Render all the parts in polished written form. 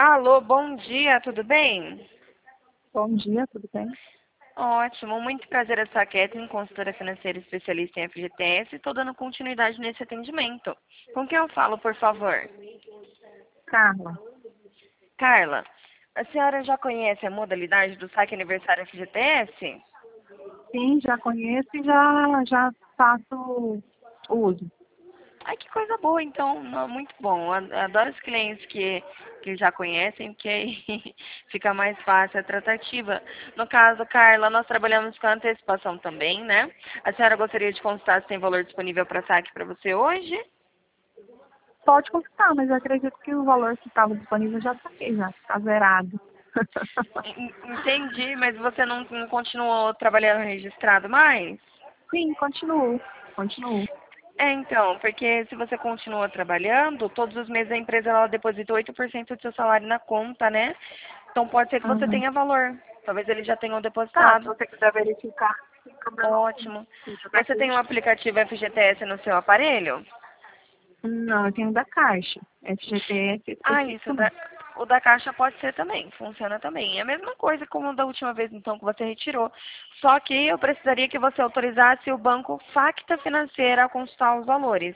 Alô, bom dia, tudo bem? Bom dia, tudo bem? Ótimo, muito prazer, eu sou a Kathleen, consultora financeira especialista em FGTS, e estou dando continuidade nesse atendimento. Com quem eu falo, por favor? Carla, Carla, a senhora já conhece a modalidade do saque aniversário FGTS? sim, já conheço e já faço uso. Ai, que coisa boa, então, muito bom. Adoro os clientes que já conhecem, porque aí fica mais fácil a tratativa. No caso, Carla, nós trabalhamos com antecipação também, né? A senhora gostaria de consultar se tem valor disponível para saque para você hoje? Pode consultar, mas eu acredito que o valor que estava disponível já saquei, já está zerado. Entendi, mas você não continuou trabalhando registrado mais? Sim, continuo. Então, porque se você continua trabalhando, todos os meses a empresa ela deposita 8% do seu salário na conta, né? Então pode ser que você Uhum. tenha valor. Talvez eles já tenham Tá, se depositado. você quiser verificar, sem problema algum. Ótimo. Deixa eu dar Você aqui. tem um aplicativo FGTS no seu aparelho? Não, eu tenho da Caixa, FGTS Ah, isso. especificamente. O da Caixa pode ser também. Funciona também. É a mesma coisa como da última vez, então, que você retirou. Só que eu precisaria que você autorizasse o banco Facta Financeira a consultar os valores.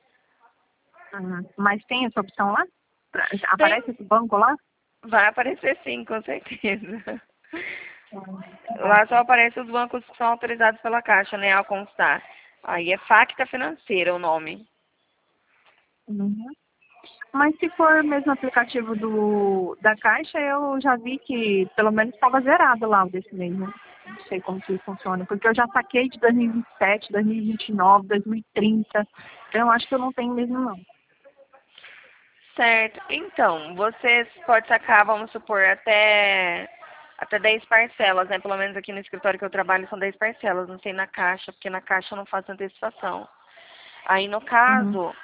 Mas tem essa opção lá? Tem, Aparece esse banco lá? vai aparecer sim, com certeza. Tá. Lá só aparece os bancos que são autorizados pela Caixa, né, a constar. Aí é Facta Financeira o nome. Uhum. Mas se for mesmo aplicativo da Caixa, eu já vi que pelo menos estava zerado lá o desse mês, né? Não sei como que funciona, porque eu já saquei de 2027, 2029, 2030, então eu acho que eu não tenho mesmo não. Certo. Então, você pode sacar, vamos supor, até 10 parcelas, né? Pelo menos aqui no escritório que eu trabalho são 10 parcelas, não sei na Caixa, porque na Caixa eu não faço antecipação. Aí, no Uhum. caso,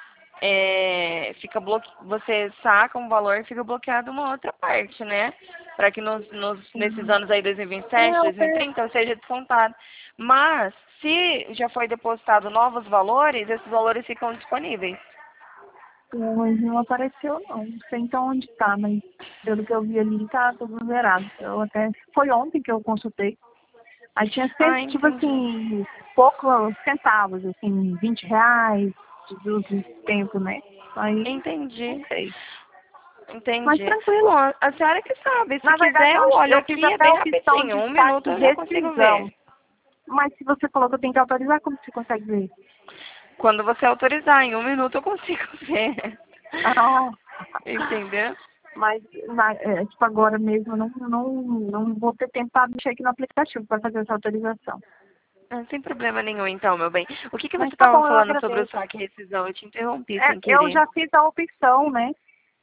você saca um valor e fica bloqueado uma outra parte, né? Para que nesses Uhum. anos aí, 2027, Eu, 2030, seja descontado. Mas, se já foi depositado novos valores, esses valores ficam disponíveis. mas não apareceu não, não sei então onde está, mas pelo que eu vi ali tá tudo zerado. Eu até, foi ontem que eu consultei, aí tinha Ah, sempre, tipo entendi. assim, poucos centavos, assim, R$ 20 de tempo, né? Aí, não Entendi. sei. Mas Entendi. tranquilo. Bom, a senhora que sabe. Se Na verdade, quiser, eu olho eu fiz aqui, é até a bem opção rapidinho. de Um saque minuto e eu já consigo ver. rescisão. Mas se você falou que eu tenho que autorizar, como você consegue ver? Quando você autorizar, em um minuto eu consigo ver. Ah, Entendeu? mas tipo, agora mesmo eu não vou ter tempo para mexer aqui no aplicativo para fazer essa autorização. Ah, sem problema nenhum, então, meu bem. O que você Mas tá estava bom, eu falando sobre o agradeço. saque e rescisão? Eu te interrompi sem Eu querer. já fiz a opção, né?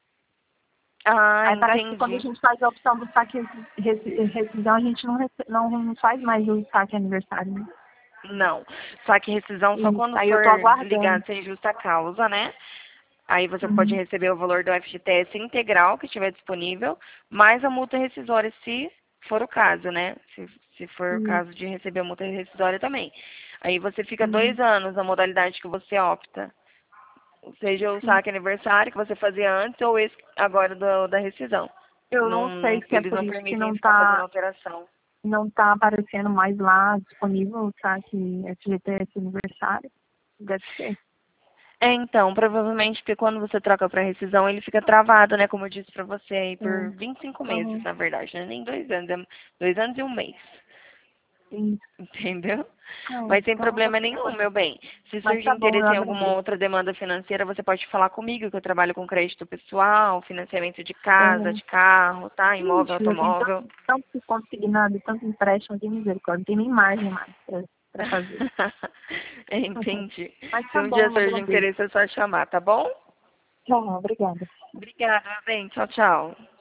Ah, Aí parece que quando a entendi. gente faz a opção do saque e rescisão, a gente não faz mais o saque aniversário, né? Não. Saque e rescisão só Isso. quando Aí eu for tô aguardando. ligado sem justa causa, né? Aí você pode Uhum. receber o valor do FGTS integral que estiver disponível, mais a multa rescisória, se for o caso, né? Se for o Isso. caso de receber a multa rescisória também. Aí você fica Uhum. 2 anos na modalidade que você opta. Seja o Sim. saque aniversário que você fazia antes ou esse agora da rescisão. Eu não sei se é Eles por não isso que permitem ficar fazendo alteração. não tá aparecendo mais lá disponível o saque FGTS aniversário. Deve ser. Então, provavelmente porque quando você troca para rescisão, ele fica travado, né? Como eu disse para você aí, por É. 25 meses, Uhum. na verdade, não é nem 2 anos, é 2 anos e um mês. Isso. Entendeu? Não, Mas sem então tá problema tudo nenhum, bem. meu bem. Se Mas surgir tá bom, eu interesse em alguma agradeço. outra demanda financeira, você pode falar comigo, que eu trabalho com crédito pessoal, financiamento de casa, Uhum. de carro, tá? Imóvel, Ixi, eu tenho automóvel. tanto consignado, tanto empréstimo de misericórdia. Não tem nem margem mais pra fazer. Entendi. Mas Se tá um bom, dia eu surgir agradeço. interesse, é só chamar, tá bom? Tchau, obrigada. Obrigada, bem. Tchau, tchau.